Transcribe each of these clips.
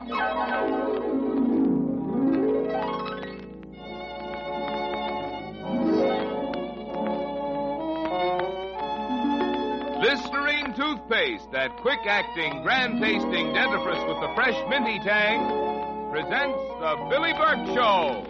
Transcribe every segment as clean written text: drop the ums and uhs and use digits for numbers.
Listerine toothpaste, that quick-acting, grand-tasting dentifrice with the fresh minty tang, presents the Billy Burke Show.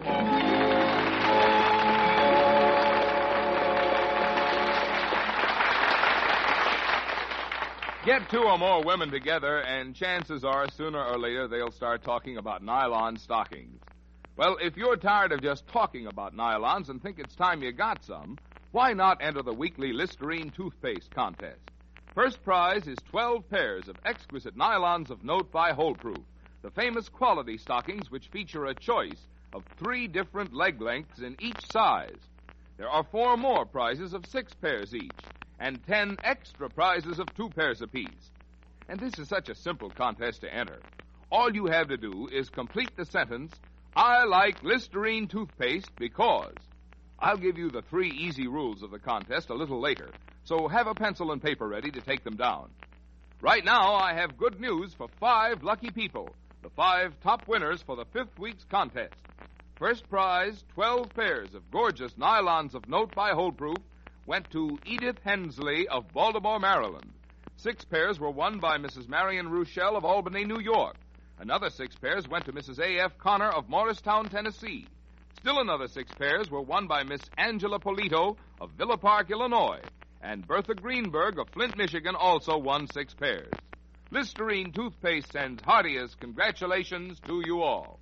Get two or more women together, and chances are, sooner or later, they'll start talking about nylon stockings. Well, if you're tired of just talking about nylons and think it's time you got some, why not enter the weekly Listerine toothpaste contest? First prize is 12 pairs of exquisite nylons of note by Holdproof, the famous quality stockings which feature a choice of 3 different leg lengths in each size. There are 4 more prizes of 6 pairs each, and 10 extra prizes of 2 pairs apiece. And this is such a simple contest to enter. All you have to do is complete the sentence, "I like Listerine toothpaste because." I'll give you the 3 easy rules of the contest a little later, so have a pencil and paper ready to take them down. Right now, I have good news for 5 lucky people, the 5 top winners for the 5th week's contest. First prize, 12 pairs of gorgeous nylons of note by Holdproof, went to Edith Hensley of Baltimore, Maryland. 6 pairs were won by Mrs. Marion Rochelle of Albany, New York. Another 6 pairs went to Mrs. A.F. Connor of Morristown, Tennessee. Still another 6 pairs were won by Miss Angela Polito of Villa Park, Illinois. And Bertha Greenberg of Flint, Michigan also won 6 pairs. Listerine toothpaste sends heartiest congratulations to you all.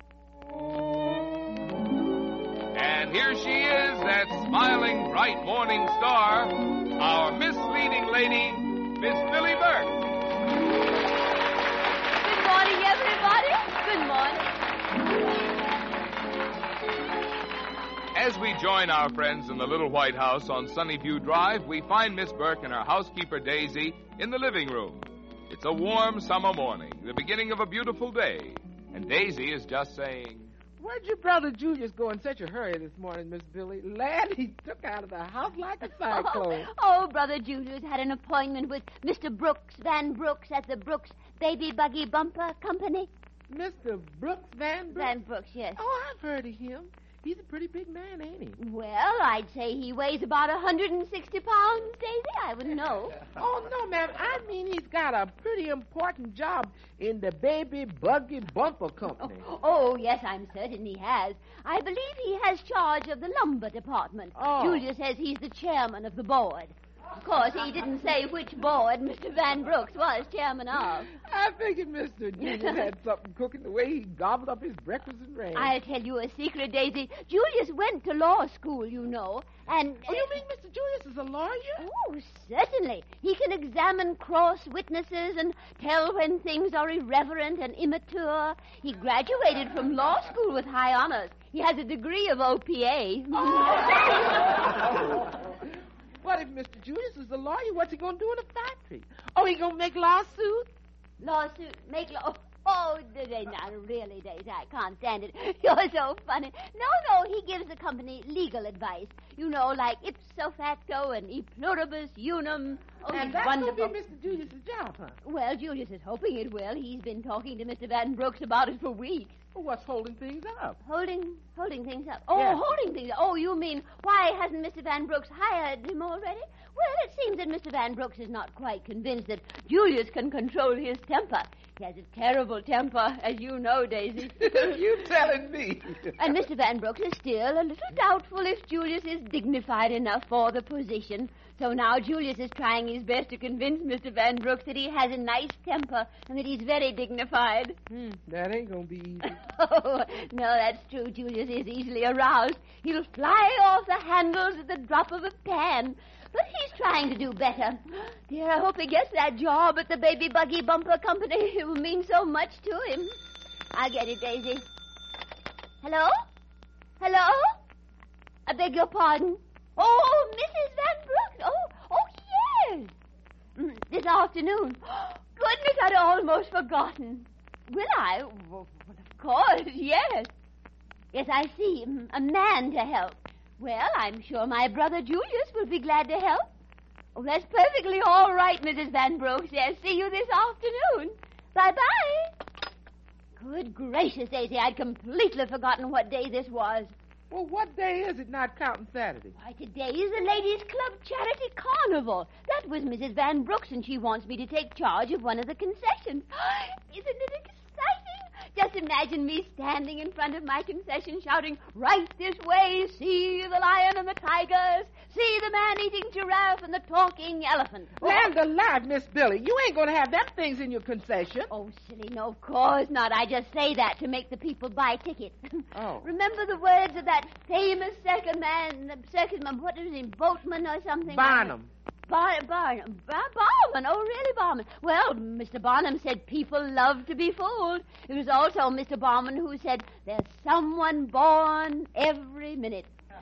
And here she is, that smiling, bright morning star, our misleading lady, Miss Billy Burke. Good morning, everybody. Good morning. As we join our friends in the little White House on Sunnyview Drive, we find Miss Burke and her housekeeper, Daisy, in the living room. It's a warm summer morning, the beginning of a beautiful day, and Daisy is just saying, "Where'd your brother Julius go in such a hurry this morning, Miss Billy? Lad, he took out of the house like a cyclone." Oh, Brother Julius had an appointment with Mr. Brooks, Van Brooks, at the Brooks Baby Buggy Bumper Company. Mr. Brooks Van Brooks? Van Brooks, yes. Oh, I've heard of him. He's a pretty big man, ain't he? Well, I'd say he weighs about 160 pounds, Daisy. I wouldn't know. Oh, no, ma'am. I mean he's got a pretty important job in the Baby Buggy Bumper Company. Oh, yes, I'm certain he has. I believe he has charge of the lumber department. Oh. Julius says he's the chairman of the board. Of course, he didn't say which board Mr. Van Brooks was chairman of. I figured Mr. Julius had something cooking the way he gobbled up his breakfast and ran. I'll tell you a secret, Daisy. Julius went to law school, you know, and... Oh, you mean Mr. Julius is a lawyer? Oh, certainly. He can examine cross witnesses and tell when things are irreverent and immature. He graduated from law school with high honors. He has a degree of OPA. Oh. What if Mr. Julius is a lawyer? What's he going to do in a factory? Oh, he going to make lawsuits? Lawsuit, make law... Oh, not really, Daisy. I can't stand it. You're so funny. No, he gives the company legal advice. You know, like ipso facto and e pluribus unum. Oh, And he's that's wonderful. going to be Mr. Julius' job, huh? Well, Julius is hoping it will. He's been talking to Mr. Van Brooks about it for weeks. Well, what's holding things up? Holding things up. Oh, Yes. holding things up. Oh, you mean, why hasn't Mr. Van Brooks hired him already? Well, it seems that Mr. Van Brooks is not quite convinced that Julius can control his temper. He has a terrible temper, as you know, Daisy. You telling me? And Mr. Van Brooks is still a little doubtful if Julius is dignified enough for the position. So now Julius is trying his best to convince Mr. Van Brooks that he has a nice temper and that he's very dignified. That ain't going to be easy. Oh, no, that's true. Julius is easily aroused. He'll fly off the handles at the drop of a pan. But he's trying to do better. Dear, I hope he gets that job at the Baby Buggy Bumper Company. It will mean so much to him. I'll get it, Daisy. Hello? Hello? I beg your pardon? Oh, Mrs. Van Brooks. Oh, yes. This afternoon. Goodness, I'd almost forgotten. Will I? Well, of course, yes. Yes, I see. A man to help. Well, I'm sure my brother Julius will be glad to help. Oh, that's perfectly all right, Mrs. Van Brooks. Yes, see you this afternoon. Bye-bye. Good gracious, Daisy, I'd completely forgotten what day this was. Well, what day is it, not counting Saturday? Why, today is the Ladies' Club Charity Carnival. That was Mrs. Van Brooks, and she wants me to take charge of one of the concessions. Isn't it exciting? Just imagine me standing in front of my concession shouting, right this way, see the lion and the tigers, see the man-eating giraffe and the talking elephant. Land alive, Miss Billy. You ain't going to have them things in your concession. Oh, silly, no, of course not. I just say that to make the people buy tickets. Oh. Remember the words of that famous circus man, what is his name, Boatman or something? Barnum. Barnum. Oh, really, Barnum? Well, Mr. Barnum said people love to be fooled. It was also Mr. Barnum who said there's someone born every minute.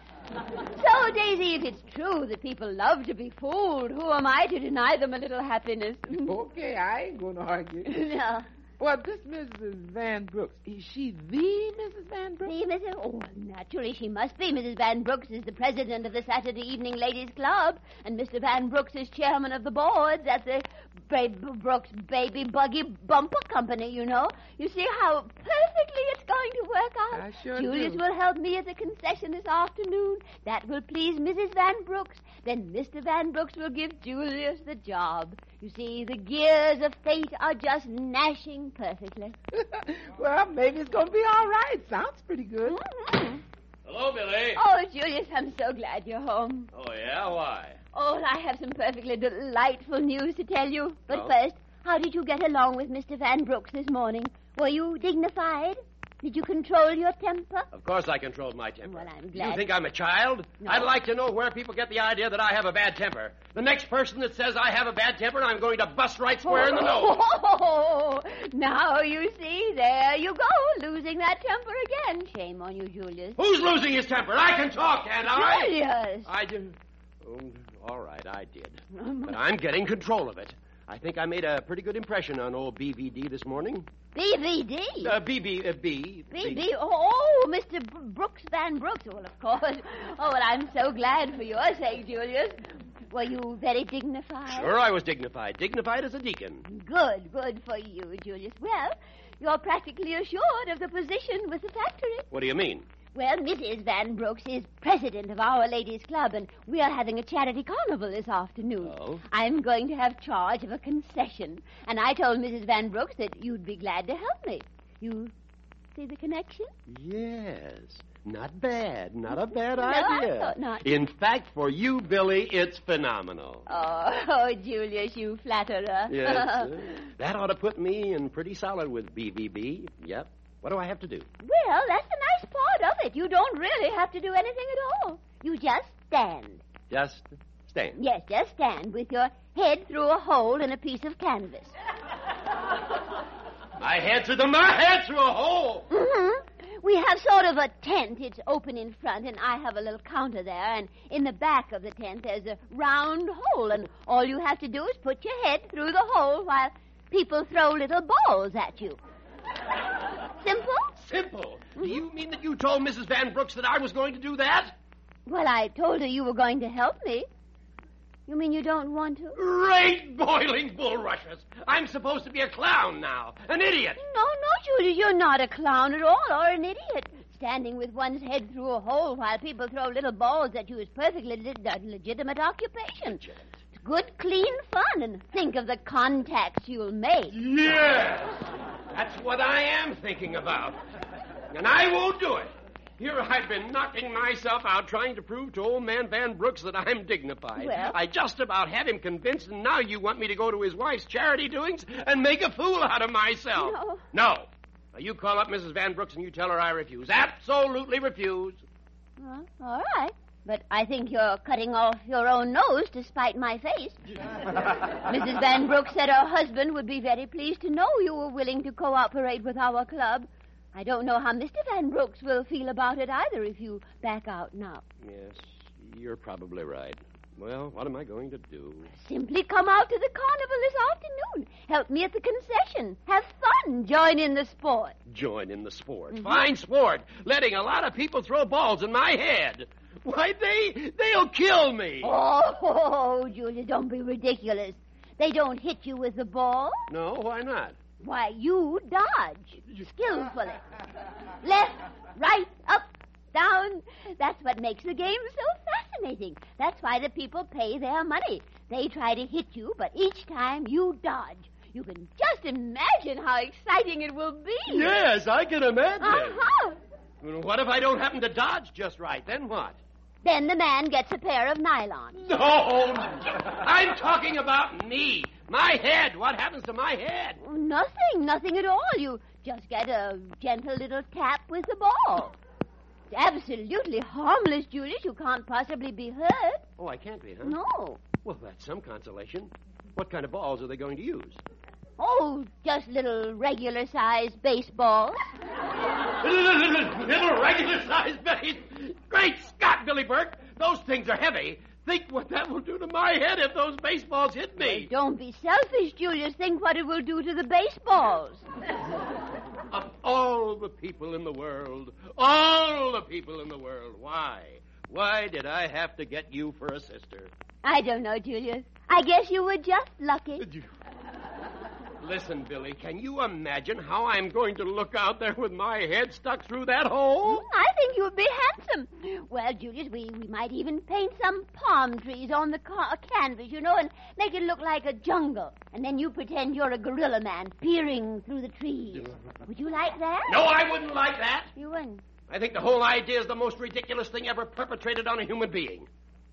So, Daisy, if it's true that people love to be fooled, who am I to deny them a little happiness? Okay, I ain't going to argue. No. Well, this Mrs. Van Brooks, is she the Mrs. Van Brooks? The Mrs. Oh, naturally, she must be. Mrs. Van Brooks is the president of the Saturday Evening Ladies Club, and Mr. Van Brooks is chairman of the boards at the Brooks Baby Buggy Bumper Company, you know. You see how perfectly it's going to work out? I sure Julius do. will help me at the concession this afternoon. That will please Mrs. Van Brooks. Then Mr. Van Brooks will give Julius the job. You see, the gears of fate are just gnashing perfectly. Well, maybe it's going to be all right. Sounds pretty good. Mm-hmm. Hello, Billy. Oh, Julius, I'm so glad you're home. Oh, yeah? Why? Oh, I have some perfectly delightful news to tell you. But Oh? first, how did you get along with Mr. Van Brooks this morning? Were you dignified? Did you control your temper? Of course I controlled my temper. Well, I'm glad. You think I'm a child? No. I'd like to know where people get the idea that I have a bad temper. The next person that says I have a bad temper, I'm going to bust right square in the nose. Oh, now you see, there you go, losing that temper again. Shame on you, Julius. Who's losing his temper? I can talk, can't I? Julius! I did. Oh, all right, I did. But I'm getting control of it. I think I made a pretty good impression on old BVD this morning. BVD? B. Oh, Mr. Brooks Van Brooks. Well, of course. Oh, well, I'm so glad for your sake, Julius. Were you very dignified? Sure, I was dignified. Dignified as a deacon. Good for you, Julius. Well, you're practically assured of the position with the factory. What do you mean? Well, Mrs. Van Brooks is president of our ladies' club, and we are having a charity carnival this afternoon. Oh? I'm going to have charge of a concession, and I told Mrs. Van Brooks that you'd be glad to help me. You see the connection? Yes. Not bad. Not a bad No, I idea. thought not. In fact, for you, Billy, it's phenomenal. Oh, Julius, you flatterer. Yes. That ought to put me in pretty solid with BVB. Yep. What do I have to do? Well, that's the nice part of it. You don't really have to do anything at all. You just stand. Just stand. Yes, just stand with your head through a hole in a piece of canvas. My head through a hole. Mm-hmm. We have sort of a tent. It's open in front, and I have a little counter there. And in the back of the tent, there's a round hole, and all you have to do is put your head through the hole while people throw little balls at you. Simple? Simple. Do you mean that you told Mrs. Van Brooks that I was going to do that? Well, I told her you were going to help me. You mean you don't want to? Great boiling bulrushes. I'm supposed to be a clown now. An idiot. No, Judy, you're not a clown at all or an idiot. Standing with one's head through a hole while people throw little balls at you is perfectly legitimate occupation. It's good, clean fun, and think of the contacts you'll make. Yes. That's what I am thinking about. And I won't do it. Here I've been knocking myself out trying to prove to old man Van Brooks that I'm dignified. Well? I just about had him convinced, and now you want me to go to his wife's charity doings and make a fool out of myself. No. No. Now, you call up Mrs. Van Brooks and you tell her I refuse. Absolutely refuse. Well, all right. But I think you're cutting off your own nose to spite my face. Mrs. Van Brooks said her husband would be very pleased to know you were willing to cooperate with our club. I don't know how Mr. Van Brooks will feel about it either if you back out now. Yes, you're probably right. Well, what am I going to do? Simply come out to the carnival this afternoon. Help me at the concession. Have fun. Join in the sport. Join in the sport. Mm-hmm. Fine sport. Letting a lot of people throw balls in my head. Why, they'll kill me. Oh, Julia, don't be ridiculous. They don't hit you with the ball. No, why not? Why, you dodge skillfully. Left, right, up, down. That's what makes the game so fascinating. That's why the people pay their money. They try to hit you, but each time you dodge. You can just imagine how exciting it will be. Yes, I can imagine. Uh-huh. Well, what if I don't happen to dodge just right? Then what? Then the man gets a pair of nylons. No, I'm talking about me. My head. What happens to my head? Nothing at all. You just get a gentle little tap with the ball. It's absolutely harmless, Julius. You can't possibly be hurt. Oh, I can't be, huh? No. Well, that's some consolation. What kind of balls are they going to use? Oh, just little regular-sized baseballs. Little regular-sized base. Great Scott, Billy Burke. Those things are heavy. Think what that will do to my head if those baseballs hit me. Well, don't be selfish, Julius. Think what it will do to the baseballs. Of all the people in the world, why? Why did I have to get you for a sister? I don't know, Julius. I guess you were just lucky. Listen, Billy, can you imagine how I'm going to look out there with my head stuck through that hole? I think you would be handsome. Well, Julius, we might even paint some palm trees on the canvas, and make it look like a jungle. And then you pretend you're a gorilla man peering through the trees. Would you like that? No, I wouldn't like that. You wouldn't? I think the whole idea is the most ridiculous thing ever perpetrated on a human being.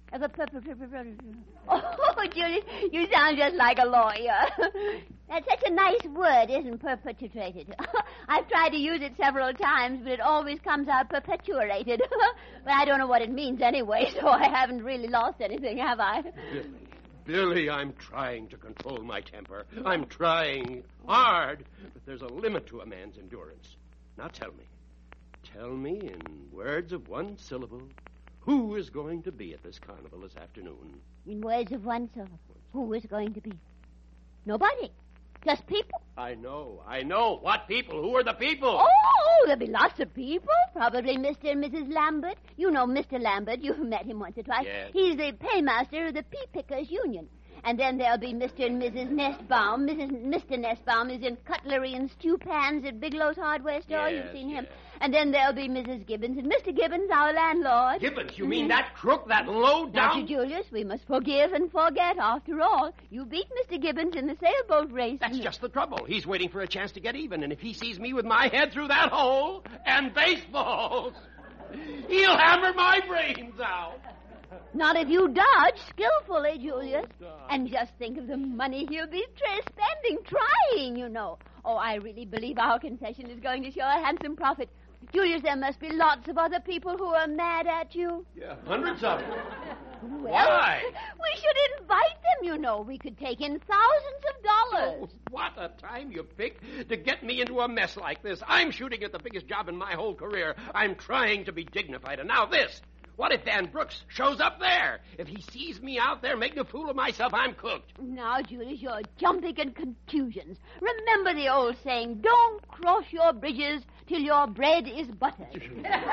Oh, Julius, you sound just like a lawyer. That's such a nice word, isn't perpetuated? I've tried to use it several times, but it always comes out perpetuated. But I don't know what it means anyway, so I haven't really lost anything, have I? Billy, I'm trying to control my temper. I'm trying hard, but there's a limit to a man's endurance. Now tell me in words of one syllable, who is going to be at this carnival this afternoon? In words of one syllable, who is going to be? Nobody. Just people. I know. What people? Who are the people? Oh, there'll be lots of people. Probably Mr. and Mrs. Lambert. You know Mr. Lambert. You've met him once or twice. Yes. He's the paymaster of the Pea Pickers Union. And then there'll be Mr. and Mrs. Nestbaum. Mr. Nestbaum is in cutlery and stew pans at Bigelow's hardware store. Yes, You've seen him. yes. And then there'll be Mrs. Gibbons and Mr. Gibbons, our landlord. Gibbons? You mean that crook, that low-down... Dr. Julius, we must forgive and forget. After all, you beat Mr. Gibbons in the sailboat race. That's just the trouble. He's waiting for a chance to get even, and if he sees me with my head through that hole and baseballs, he'll hammer my brains out. Not if you dodge skillfully, Julius. And just think of the money he'll be spending trying, Oh, I really believe our concession is going to show a handsome profit. Julius, there must be lots of other people who are mad at you. Yeah, hundreds of them. Well, Why? we should invite them, We could take in thousands of dollars. Oh, what a time you pick to get me into a mess like this. I'm shooting at the biggest job in my whole career. I'm trying to be dignified. And now this. What if Van Brooks shows up there? If he sees me out there making a fool of myself, I'm cooked. Now, Julius, you're jumping at conclusions. Remember the old saying, don't cross your bridges till your bread is buttered.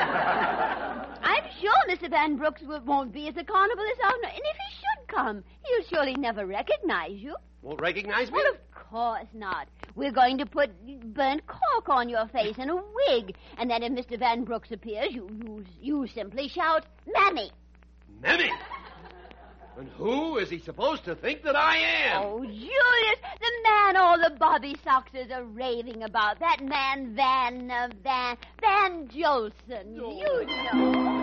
I'm sure Mr. Van Brooks won't be at the carnival this afternoon. And if he should come, he'll surely never recognize you. Won't recognize me? Well, of course not. We're going to put burnt cork on your face and a wig. And then if Mr. Van Brooks appears, you simply shout, Mammy. Mammy? And who is he supposed to think that I am? Oh, Julius, the man all the Bobby Soxers are raving about. That man, Van Jolson. You know.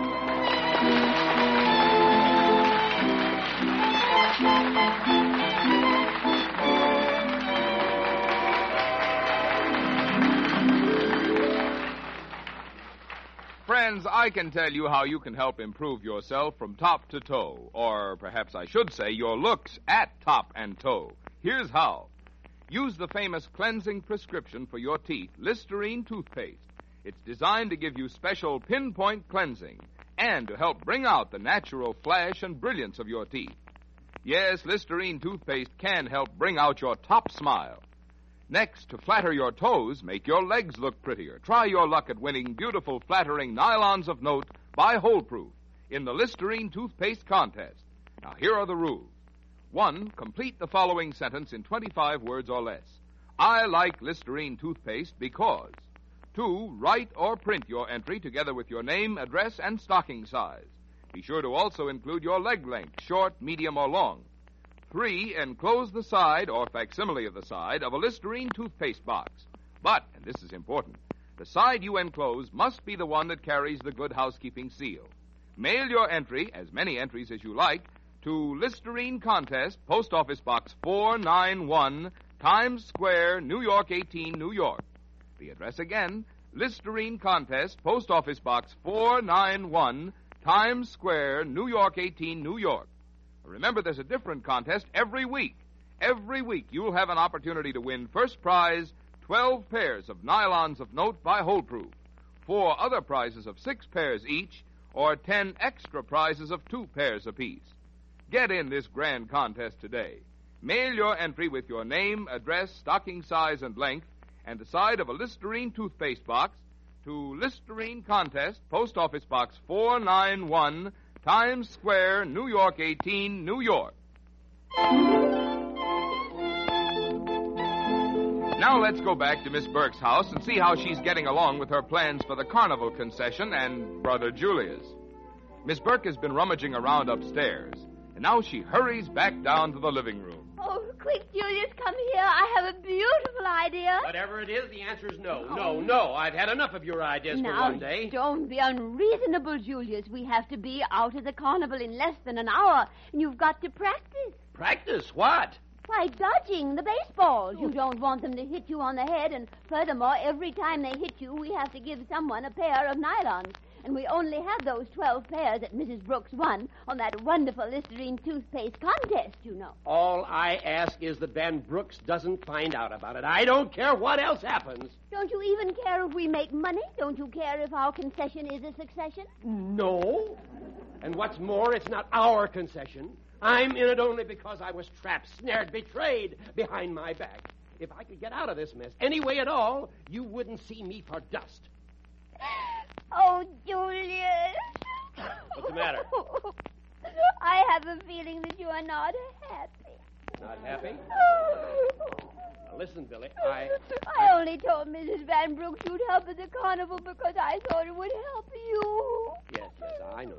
Friends, I can tell you how you can help improve yourself from top to toe, or perhaps I should say your looks at top and toe. Here's how. Use the famous cleansing prescription for your teeth, Listerine toothpaste. It's designed to give you special pinpoint cleansing and to help bring out the natural flash and brilliance of your teeth. Yes, Listerine toothpaste can help bring out your top smile. Next, to flatter your toes, make your legs look prettier. Try your luck at winning beautiful, flattering nylons of note by Holeproof in the Listerine toothpaste contest. Now, here are the rules. 1, complete the following sentence in 25 words or less. I like Listerine toothpaste because 2. Write or print your entry together with your name, address, and stocking size. Be sure to also include your leg length, short, medium, or long. 3. Enclose the side or facsimile of the side of a Listerine toothpaste box. But, and this is important, the side you enclose must be the one that carries the Good Housekeeping seal. Mail your entry, as many entries as you like, to Listerine Contest, Post Office Box 491, Times Square, New York 18, New York. The address again, Listerine Contest, Post Office Box 491, Times Square, New York 18, New York. Remember, there's a different contest every week. Every week you'll have an opportunity to win first prize, 12 pairs of nylons of note by Holdproof, 4 other prizes of 6 pairs each, or 10 extra prizes of 2 pairs apiece. Get in this grand contest today. Mail your entry with your name, address, stocking size, and length, and the side of a Listerine toothpaste box to Listerine Contest, Post Office Box 491, Times Square, New York 18, New York. Now let's go back to Miss Burke's house and see how she's getting along with her plans for the carnival concession and Brother Julius. Miss Burke has been rummaging around upstairs, and now she hurries back down to the living room. Oh, quick, Julius, come here. I have a beautiful idea. Whatever it is, the answer is no. No. I've had enough of your ideas for one day. Don't be unreasonable, Julius. We have to be out of the carnival in less than an hour, and you've got to practice. Practice what? Why, dodging the baseballs. You don't want them to hit you on the head, and furthermore, every time they hit you, we have to give someone a pair of nylons. And we only have those 12 pairs that Mrs. Brooks won on that wonderful Listerine toothpaste contest, you know. All I ask is that Van Brooks doesn't find out about it. I don't care what else happens. Don't you even care if we make money? Don't you care if our concession is a succession? No. And what's more, it's not our concession. I'm in it only because I was trapped, snared, betrayed behind my back. If I could get out of this mess any way at all, you wouldn't see me for dust. Oh, Julius. What's the matter? I have a feeling that you are not happy. Not happy? Now, listen, Billy, I only told Mrs. Van Brooks you'd help at the carnival because I thought it would help you. Yes, I know.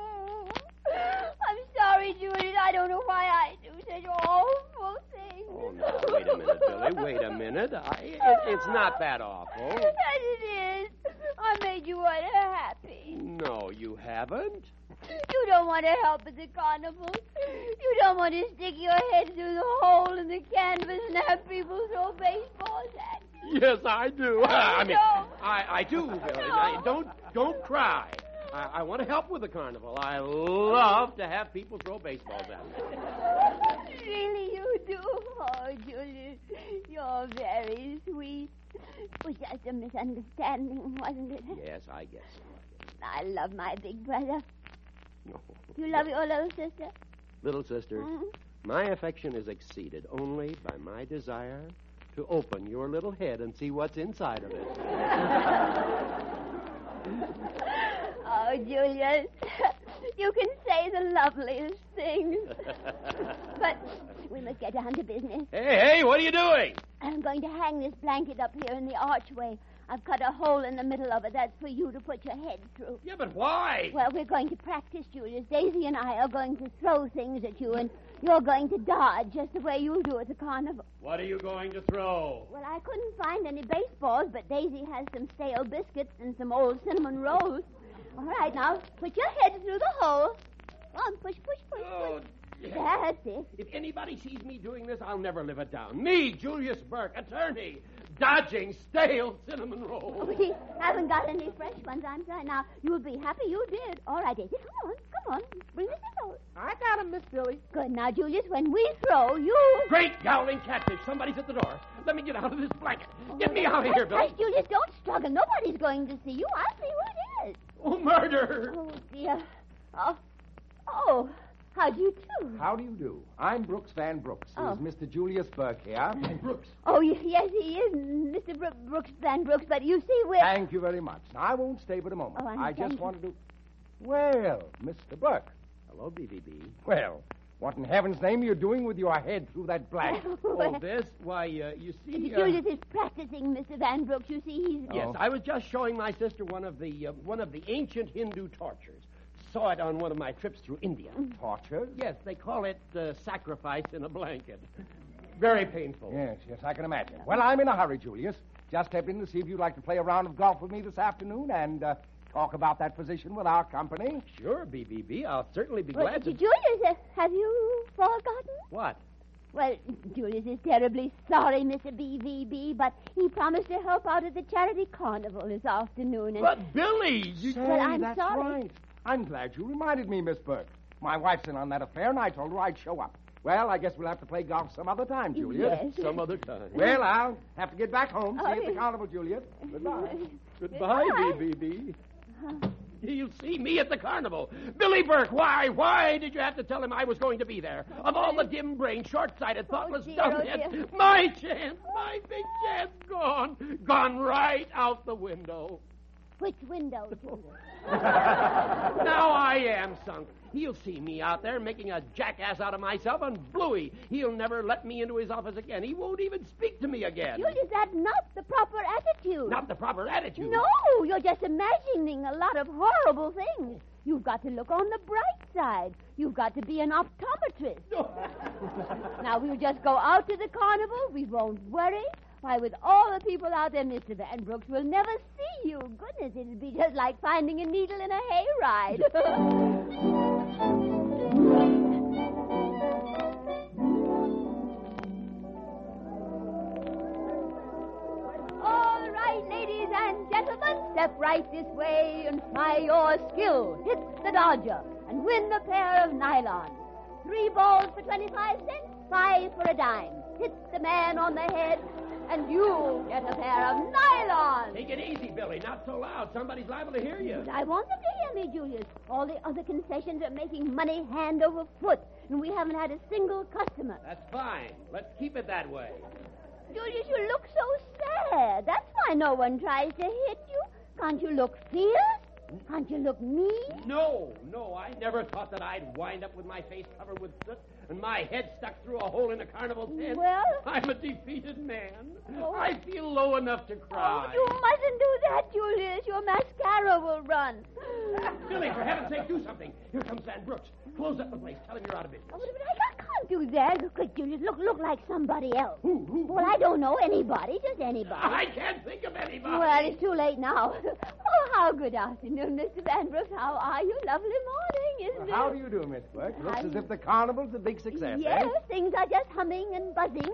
I'm sorry, Julius. I don't know why I do such awful things. Oh, now, wait a minute, Billy. Wait a minute. It's not that awful. Yes, it is. I made you unhappy. No, you haven't. You don't want to help at the carnival. You don't want to stick your head through the hole in the canvas and have people throw baseballs at you. Yes, I do. I do, Billy. No. Now, don't cry. I want to help with the carnival. I love to have people throw baseballs at me. Really, you do? Oh, Julius, you're very sweet. It was just a misunderstanding, wasn't it? Yes, I guess so. I love my big brother. No. Do you love your little sister? Little sister, my affection is exceeded only by my desire to open your little head and see what's inside of it. Oh, Julius, you can say the loveliest things. But we must get down to business. Hey, what are you doing? I'm going to hang this blanket up here in the archway. I've cut a hole in the middle of it. That's for you to put your head through. Yeah, but why? Well, we're going to practice, Julius. Daisy and I are going to throw things at you, and you're going to dodge just the way you do at the carnival. What are you going to throw? Well, I couldn't find any baseballs, but Daisy has some stale biscuits and some old cinnamon rolls. All right, now, put your head through the hole. Come on, push. Oh, That's it. if anybody sees me doing this, I'll never live it down. Me, Julius Burke, attorney, dodging stale cinnamon rolls. We haven't got any fresh ones, I'm sorry. Now, you'll be happy you did. All right, Daisy, come on. Bring the cinnamon. I got him, Miss Billy. Good. Now, Julius, when we throw, you... Great yowling catfish. Somebody's at the door. Let me get out of this blanket. Get me out of here, Billy. Hush, Julius, don't struggle. Nobody's going to see you. I'll see who it is. Oh, murder. Oh, dear. Oh, how do you do? How do you do? I'm Brooks Van Brooks. Oh. Is Mr. Julius Burke here? Brooks. Oh, yes, he is, Mr. Brooks Van Brooks, but you see, we're... Thank you very much. Now, I won't stay but a moment. Oh, I thank just you. wanted to... Well, Mr. Burke. Hello, BBB. Well, What in heaven's name are you doing with your head through that blanket? Oh, this? Why, you see... Julius is practicing, Mr. Van Brooks. You see, he's... Yes, I was just showing my sister one of the ancient Hindu tortures. Saw it on one of my trips through India. Torture? Yes, they call it sacrifice in a blanket. Very painful. Yes, I can imagine. Well, I'm in a hurry, Julius. Just stepped in to see if you'd like to play a round of golf with me this afternoon and talk about that position with our company. Sure, BBB. I'll certainly be Well, glad to... Julius, have you forgotten? What? Well, Julius is terribly sorry, Mr. BVB, but he promised to help out at the charity carnival this afternoon. And... But, Billy! Say, Well, I'm that's sorry. right. I'm glad you reminded me, Miss Burke. My wife's in on that affair, and I told her I'd show up. Well, I guess we'll have to play golf some other time, Julius. Yes. Some other time. Well, I'll have to get back home. See you at the yes. carnival, Julius. Goodbye. Goodbye, BBB. You'll see me at the carnival. Billy Burke, why did you have to tell him I was going to be there? Of all the dim-brained, short-sighted, thoughtless dear, dumbheads, dear. my chance, my big chance, gone right out the window. Which window, Julius? Now I am sunk. He'll see me out there making a jackass out of myself, and Bluey, he'll never let me into his office again. He won't even speak to me again. Julius, that's not the proper attitude. Not the proper attitude. No, you're just imagining a lot of horrible things. You've got to look on the bright side. You've got to be an optometrist. Now, we'll just go out to the carnival. We won't worry. Why, with all the people out there, Mr. Van Brooks will never see you. Goodness, it'll be just like finding a needle in a hayride. All right, ladies and gentlemen, step right this way and try your skill. Hit the Dodger and win a pair of nylon. 3 balls for 25 cents, 5 for a dime. Hit the man on the head, and you get a pair of nylon. Take it easy, Billy. Not so loud. Somebody's liable to hear you. I want them to hear me, Julius. All the other concessions are making money hand over foot, and we haven't had a single customer. That's fine. Let's keep it that way. Julius, you look so sad. That's why no one tries to hit you. Can't you look fierce? Can't you look mean? No. I never thought that I'd wind up with my face covered with soot and my head stuck through a hole in a carnival tent. Well? I'm a defeated man. Oh. I feel low enough to cry. Oh, you mustn't do that, Julius. Your mascara will run. Billy, for heaven's sake, do something. Here comes Van Brooks. Close up the place. Tell him you're out of business. Oh, but I can't do that. Look, Julius, look like somebody else. Who? Well, I don't know anybody, just anybody. I can't think of anybody. Well, it's too late now. Oh, how good afternoon, Mr. Van Brooks. How are you? Lovely morning, isn't it? How do you do, Miss Burke? Looks as if the carnival's a big success, Yes, eh? things are just humming and buzzing.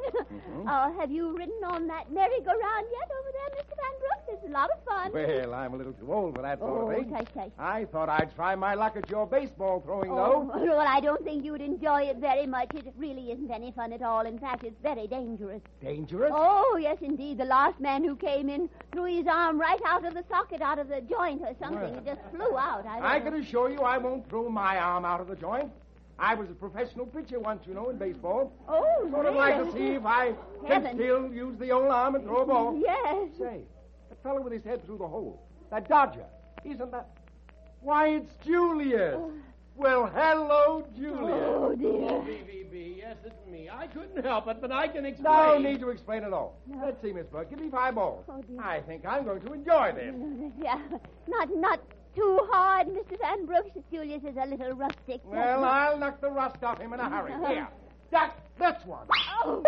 Have you ridden on that merry-go-round yet over there, Mr. Van Brooks? It's a lot of fun. Well, I'm a little too old for that sort of thing. Tush. I thought I'd try my luck at your baseball throwing, Oh, though. well, I don't think you would enjoy it very much. It really isn't any fun at all. In fact, it's very dangerous. Dangerous? Oh, yes, indeed. The last man who came in threw his arm right out of the socket, out of the joint or something. Well. It just flew out. I can assure you I won't throw my arm out of the joint. I was a professional pitcher once, you know, in baseball. Oh, Sort of like to see if I can Heavens. still use the old arm and throw a ball. Yes. Say, that fellow with his head through the hole, that Dodger, isn't that... Why, it's Julius. Well, hello, Julius. Oh, dear. BBB, yes, it's me. I couldn't help it, but I can explain. No need to explain at all. No. Let's see, Miss Burke. Give me 5 balls. Oh, dear. I think I'm going to enjoy this. Yeah, not too hard, Mr. Van Brooks. Julius is a little rustic. Well, I'll knock the rust off him in a hurry. Here, duck this one. Oh,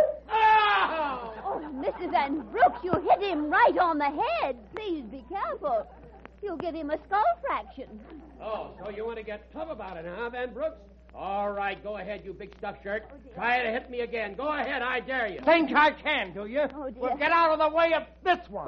Ow! oh, Mr. Van Brooks, you hit him right on the head. Please be careful. You'll give him a skull fraction. Oh, so you want to get tough about it, huh, Van Brooks? All right, go ahead, you big stuffed shirt. Try to hit me again. Go ahead, I dare you. Think I can, do you? Oh, dear. Well, get out of the way of this one.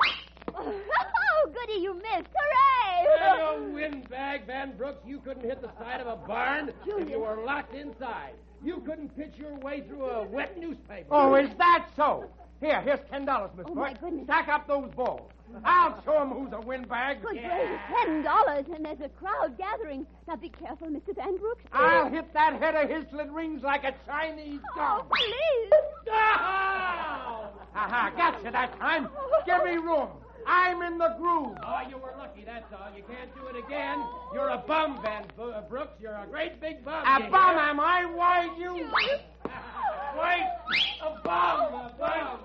Oh, goody, you missed. Hooray! You windbag, Van Brooks. You couldn't hit the side of a barn if you were locked inside. You couldn't pitch your way through a wet newspaper. Oh, is that so? Here's $10, Miss Oh, Burke. my goodness. Stack up those balls. I'll show him who's a windbag. Good gracious, $10, and there's a crowd gathering. Now, be careful, Mr. Van Brooks. I'll hit that head of his till it rings like a Chinese Oh, dog. please. Ow! Aha, gotcha that time. Give me room. I'm in the groove. Oh, you were lucky, that's all. You can't do it again. You're a bum, Van Brooks. You're a great big bum. A bum, am I? Why, you... Wait! A bum! A bum!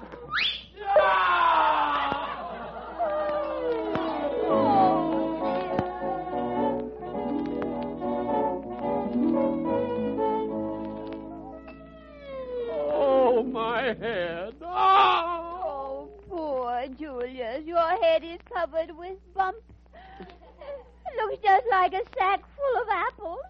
Oh, my head. Oh, poor Julius. Your head is covered with bumps. Looks just like a sack full of apples.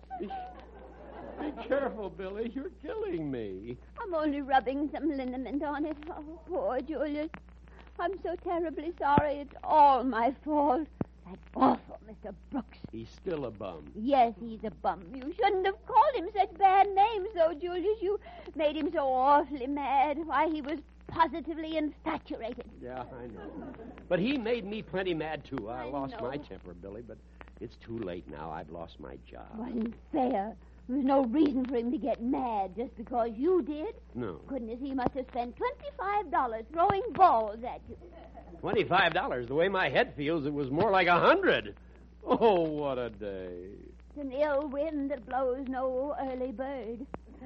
Be careful, Billy. You're killing me. I'm only rubbing some liniment on it. Oh, poor Julius. I'm so terribly sorry. It's all my fault. That awful Mr. Brooks. He's still a bum. Yes, he's a bum. You shouldn't have called him such bad names, though, Julius. You made him so awfully mad. Why, he was positively infatuated. Yeah, I know. But he made me plenty mad, too. I lost know. my temper, Billy, but it's too late now. I've lost my job. Wasn't fair. There was no reason for him to get mad just because you did. No. Goodness, he must have spent $25 throwing balls at you. $25? The way my head feels, it was more like $100. Oh, what a day. It's an ill wind that blows no early bird.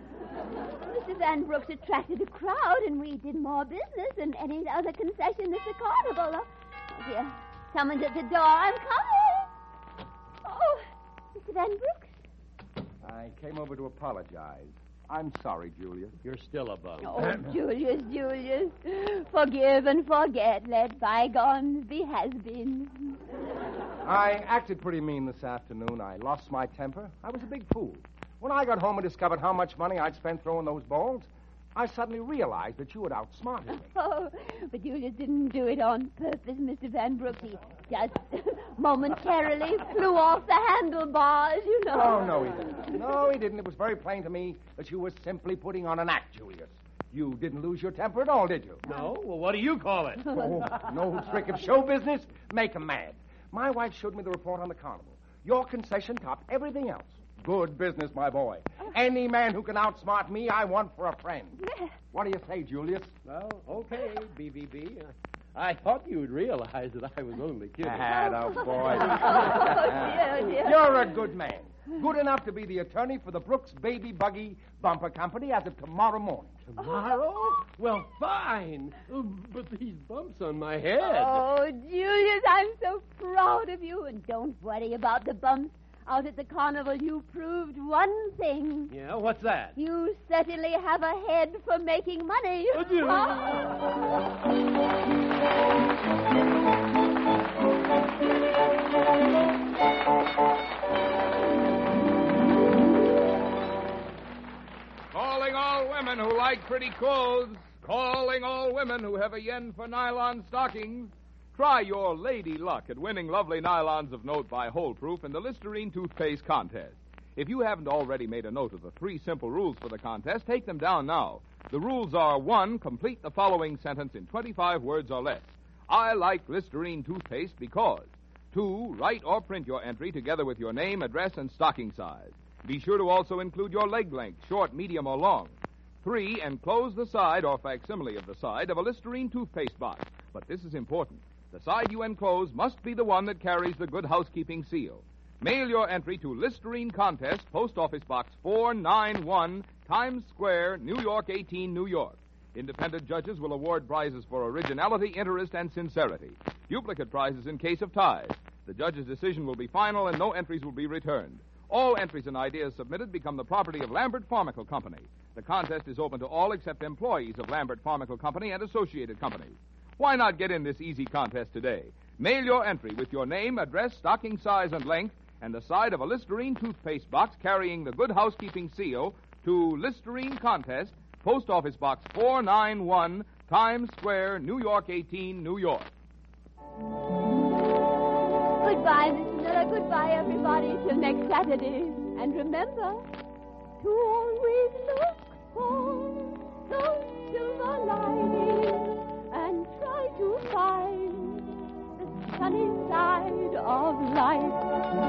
Mr. Van Brooks attracted a crowd, and we did more business than any other concession at the carnival. Oh, dear. Someone's at the door. I'm coming. Oh, Mr. Van Brooks? I came over to apologize. I'm sorry, Julius. You're still a bum. Oh, Julius. Forgive and forget. Let bygones be has-beens. I acted pretty mean this afternoon. I lost my temper. I was a big fool. When I got home and discovered how much money I'd spent throwing those balls, I suddenly realized that you had outsmarted me. Oh, but Julius didn't do it on purpose, Mr. Van Brooks. He just momentarily flew off the handlebars, you know. Oh, no, he didn't. No, he didn't. It was very plain to me that you were simply putting on an act, Julius. You didn't lose your temper at all, did you? No? Well, what do you call it? Oh, no trick of show business? Make 'em mad. My wife showed me the report on the carnival. Your concession topped everything else. Good business, my boy. Any man who can outsmart me, I want for a friend. What do you say, Julius? Well, okay, BBB. I thought you'd realize that I was only kidding. Attaboy. Oh, dear. You're a good man. Good enough to be the attorney for the Brooks Baby Buggy Bumper Company as of tomorrow morning. Tomorrow? Well, fine. But these bumps on my head. Oh, Julius, I'm so proud of you. And don't worry about the bumps. Out at the carnival, you proved one thing. Yeah, what's that? You certainly have a head for making money. Calling all women who like pretty clothes. Calling all women who have a yen for nylon stockings. Try your lady luck at winning lovely nylons of note by Hole Proof in the Listerine toothpaste contest. If you haven't already made a note of the 3 simple rules for the contest, take them down now. The rules are: 1, complete the following sentence in 25 words or less. I like Listerine toothpaste because. 2, write or print your entry together with your name, address, and stocking size. Be sure to also include your leg length, short, medium, or long. 3, enclose the side or facsimile of the side of a Listerine toothpaste box. But this is important. The side you enclose must be the one that carries the Good Housekeeping seal. Mail your entry to Listerine Contest, Post Office Box 491, Times Square, New York 18, New York. Independent judges will award prizes for originality, interest, and sincerity. Duplicate prizes in case of ties. The judge's decision will be final and no entries will be returned. All entries and ideas submitted become the property of Lambert Pharmaceutical Company. The contest is open to all except employees of Lambert Pharmaceutical Company and associated companies. Why not get in this easy contest today? Mail your entry with your name, address, stocking size, and length, and the side of a Listerine toothpaste box carrying the Good Housekeeping seal to Listerine Contest, Post Office Box 491, Times Square, New York 18, New York. Goodbye, Mr. Miller. Goodbye, everybody. Till next Saturday. And remember to always look for those silver linings and try to find the sunny side of life.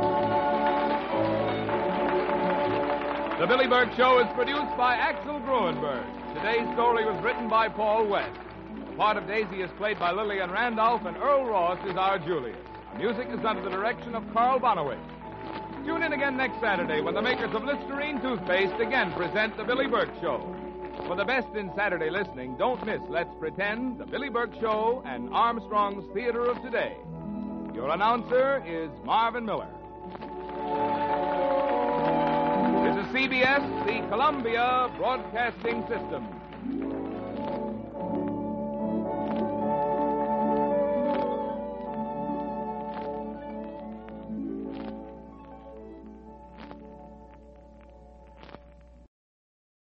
The Billy Burke Show is produced by Axel Gruenberg. Today's story was written by Paul West. The part of Daisy is played by Lillian Randolph, and Earl Ross is our Julius. Our music is under the direction of Carl Bonowitz. Tune in again next Saturday when the makers of Listerine toothpaste again present The Billy Burke Show. For the best in Saturday listening, don't miss Let's Pretend, The Billy Burke Show, and Armstrong's Theater of Today. Your announcer is Marvin Miller. This is CBS, the Columbia Broadcasting System.